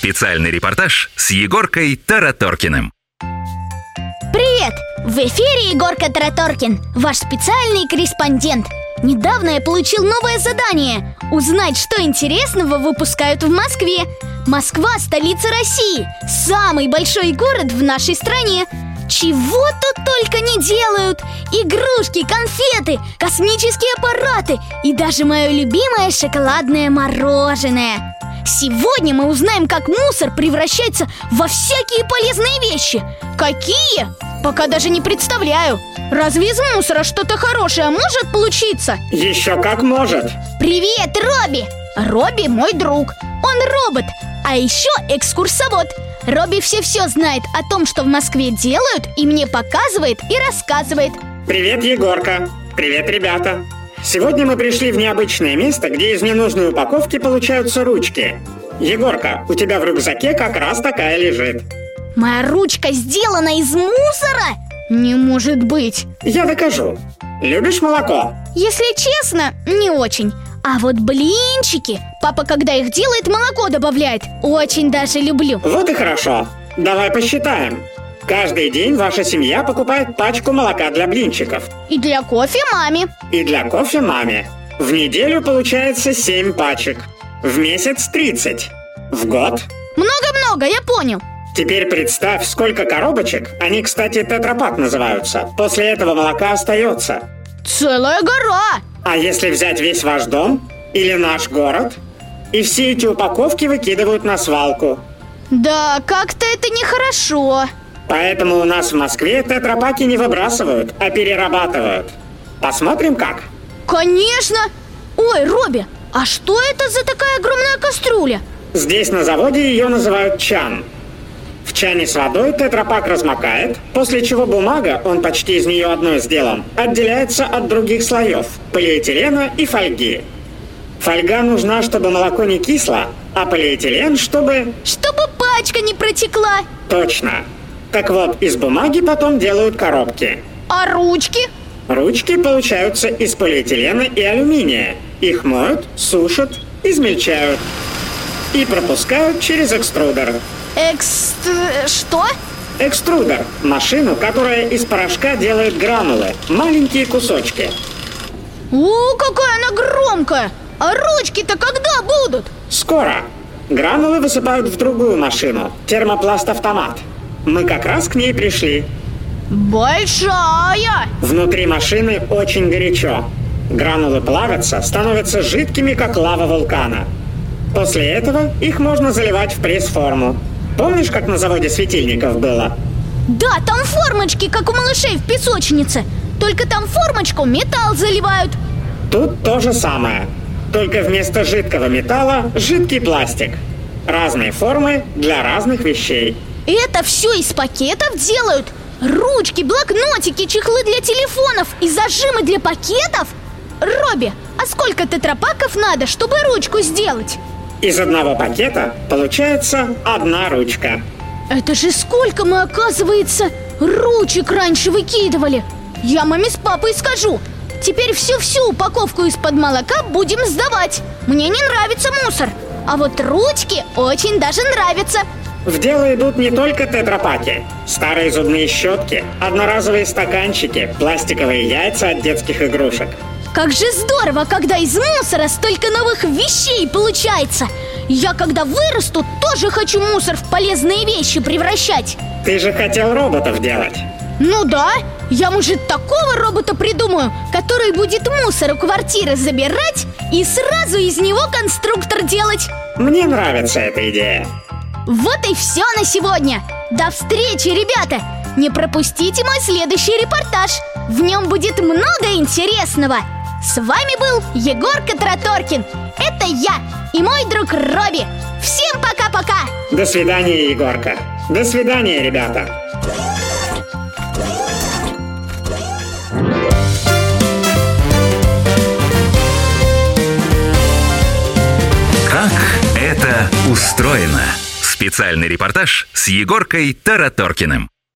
Специальный репортаж с Егоркой Тараторкиным. Привет! В эфире Егорка Тараторкин, ваш специальный корреспондент. Недавно я получил новое задание – узнать, что интересного выпускают в Москве. Москва – столица России, самый большой город в нашей стране. Чего тут только не делают! Игрушки, конфеты, космические аппараты и даже мое любимое шоколадное мороженое. Сегодня мы узнаем, как мусор превращается во всякие полезные вещи. Какие? Пока даже не представляю. Разве из мусора что-то хорошее может получиться? Еще как может. Привет, Робби! Робби мой друг. Он робот, а еще экскурсовод. Робби все знает о том, что в Москве делают, и мне показывает и рассказывает. Привет, Егорка. Привет, ребята. Сегодня мы пришли в необычное место, где из ненужной упаковки получаются ручки. Егорка, у тебя в рюкзаке как раз такая лежит. Моя ручка сделана из мусора? Не может быть. Я докажу. Любишь молоко? Если честно, не очень. А вот блинчики, папа, когда их делает, молоко добавляет. Очень даже люблю. Вот и хорошо. Давай посчитаем. Каждый день ваша семья покупает пачку молока для блинчиков. И для кофе маме. И для кофе маме. В неделю получается 7 пачек. В месяц 30. В год? Много-много, я понял. Теперь представь, сколько коробочек, они, кстати, тетрапак называются, после этого молока остается. Целая гора. А если взять весь ваш дом или наш город, и все эти упаковки выкидывают на свалку? Да, как-то это нехорошо. Поэтому у нас в Москве тетрапаки не выбрасывают, а перерабатывают. Посмотрим как? Конечно. Ой, Робби, а что это за такая огромная кастрюля? Здесь на заводе ее называют чан. В чане с водой тетрапак размокает, после чего бумага, он почти из нее одной сделан, отделяется от других слоев – полиэтилена и фольги. Фольга нужна, чтобы молоко не кисло, а полиэтилен, чтобы… Чтобы пачка не протекла. Точно. Так вот, из бумаги потом делают коробки. А ручки? Ручки получаются из полиэтилена и алюминия. Их моют, сушат, измельчают и пропускают через экструдер. Что? Экструдер – машину, которая из порошка делает гранулы, маленькие кусочки. О, какая она громкая! А ручки-то когда будут? Скоро. Гранулы высыпают в другую машину – термопласт-автомат. Мы как раз к ней пришли. Большая! Внутри машины очень горячо. Гранулы плавятся, становятся жидкими, как лава вулкана. После этого их можно заливать в пресс-форму. Помнишь, как на заводе светильников было? Да, там формочки, как у малышей в песочнице. Только там формочку металл заливают. Тут то же самое. Только вместо жидкого металла жидкий пластик. Разные формы для разных вещей. Это все из пакетов делают? Ручки, блокнотики, чехлы для телефонов и зажимы для пакетов? Робби, а сколько тетрапаков надо, чтобы ручку сделать? Из одного пакета получается одна ручка. Это же сколько мы, оказывается, ручек раньше выкидывали. Я маме с папой скажу. Теперь всю упаковку из-под молока будем сдавать. Мне не нравится мусор. А вот ручки очень даже нравятся. В дело идут не только тетрапаки. Старые зубные щетки, одноразовые стаканчики, пластиковые яйца от детских игрушек. Как же здорово, когда из мусора столько новых вещей получается. Я, когда вырасту, тоже хочу мусор в полезные вещи превращать. Ты же хотел роботов делать. Ну да, я, может, такого робота придумаю, который будет мусор у квартиры забирать и сразу из него конструктор делать. Мне нравится эта идея. Вот и все на сегодня. До встречи, ребята! Не пропустите мой следующий репортаж. В нем будет много интересного. С вами был Егорка Тараторкин. Это я и мой друг Робби. Всем пока-пока. До свидания, Егорка. До свидания, ребята. Как это устроено? Специальный репортаж с Егоркой Тараторкиным.